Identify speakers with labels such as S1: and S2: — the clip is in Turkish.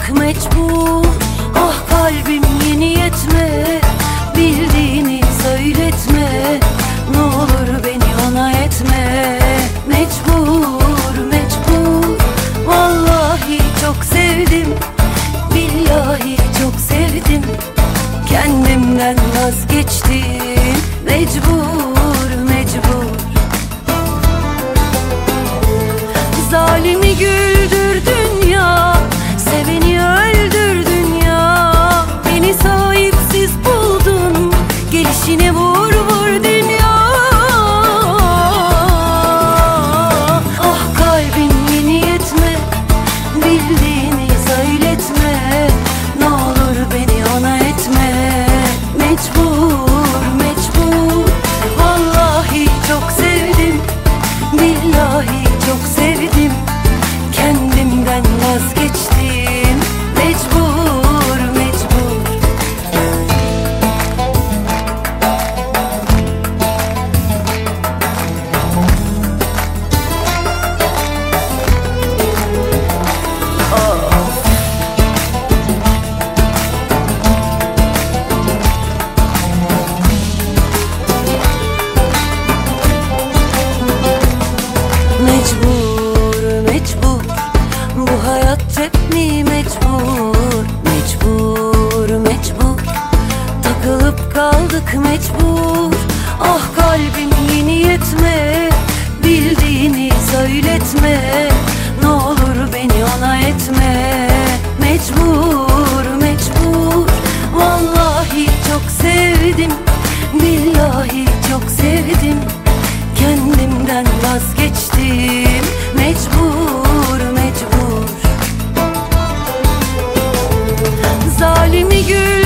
S1: kaldık mecbur. Ah kalbim yeni yetme, bildiğini söyletme. Ne olur beni ona etme. Mecbur, mecbur. Vallahi çok sevdim, billahi çok sevdim. Kendimden vazgeçtim. Mecbur, mecbur. Zalimi güldürdün ya, seveni öldürdün ya. Beni sahipsiz buldun, gelişine vur vur dünya. Ah kalbin yeni yetme, bildiğini söyletme. Ne olur beni ona etme. Mecbur, mecbur. Vallahi çok sevdim, billahi çok sevdim. Kendimden vazgeçtim. Mecbur, mecbur. Mecbur, mecbur. Bu hayat hep mi mecbur? Mecbur, mecbur. Takılıp kaldık mecbur. Ah kalbim yeni yetme, bildiğini söyletme. Ne olur beni ona etme. Mecbur, mecbur. Vallahi çok sevdim, billahi çok sevdim. Kendimden vazgeçtim. Mecbur, mecbur. Zalimi gül